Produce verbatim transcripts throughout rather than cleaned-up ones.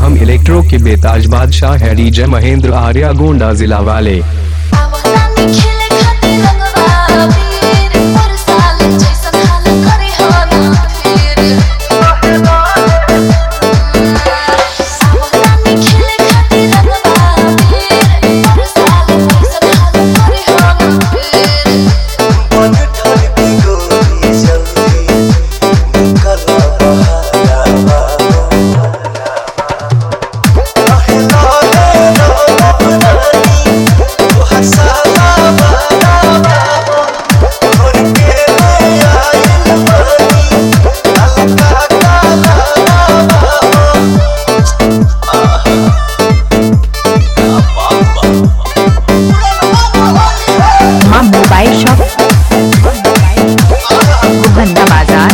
हम इलेक्ट्रो के बेताज बादशाह है डीजे महेंद्र आर्या गोंडा जिला वाले। मोबाइल शॉप गोहन्ना बाजार।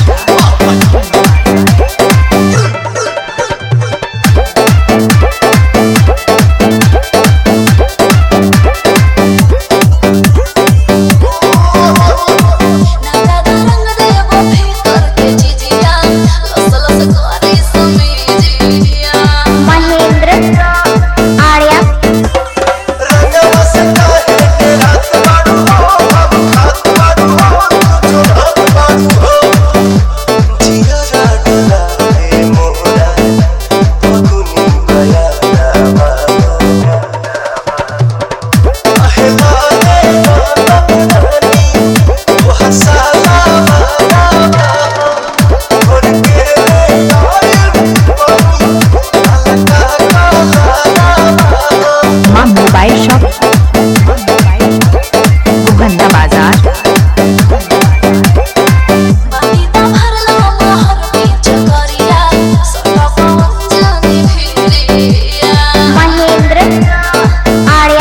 मोबाइल शॉप गोहन्ना बाजार। महेंद्र आर्या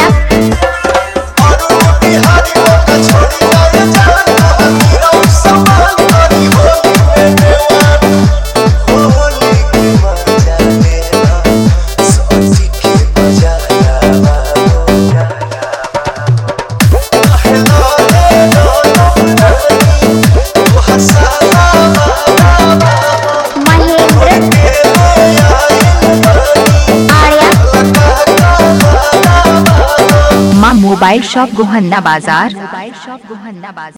मोबाइल शॉप गोहन्ना बाजार। मोबाइल शॉप गोहन्ना बाजार।